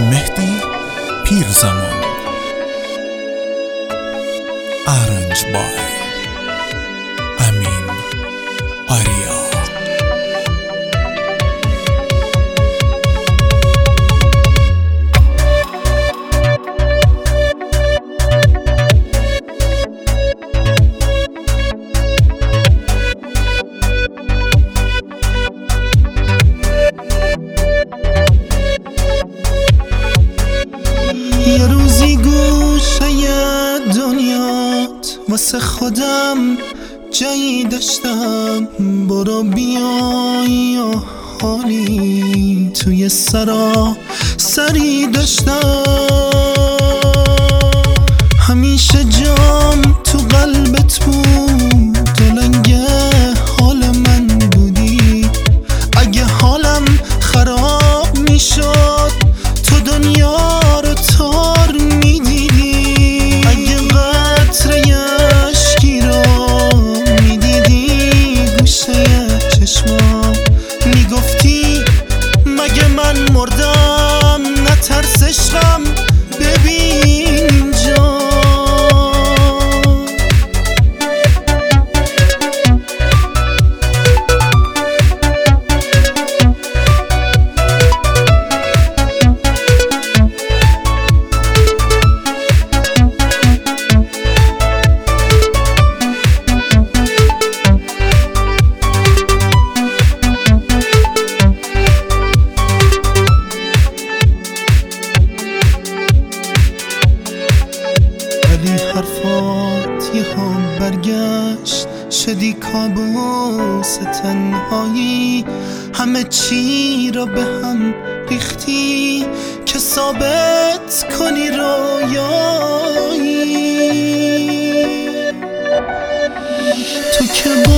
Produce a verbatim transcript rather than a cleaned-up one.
مهدی پیرزمان. Arranged by امین آریا. یه روزی گوشه دنیات واسه خودم جایی داشتم، برو بیای یا حالی توی سرا سری داشتم. همیشه جام تو قلبت بود، دلنگ حال من بودی. اگه حالم خراب میشد تو دنیا رو تار میدیدی. اگه قطره اشکی رو میدیدی گوشه چشمام، میگفتی مگه من مردم؟ نترس عشقم ببین اینجا. ولی حرفات یه هم برگشت، شدی کابوس تنهایی. همه چی را به هم ریختی که ثابت کنی رویایی. تو که